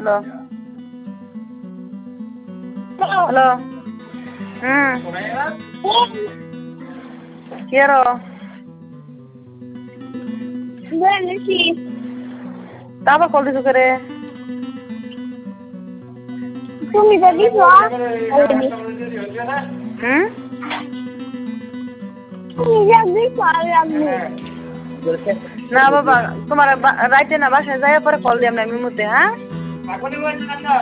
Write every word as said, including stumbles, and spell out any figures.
hello hello হুম কি আরো তা আবার কল দিছো করে তুমি তো দিছো অলরেডি হুম তুমি যা দিছো আমি আমি না বাবা তোমার রাইতে না বাসায় যাই পরে কল দিলাম না আমি মতে হ্যাঁ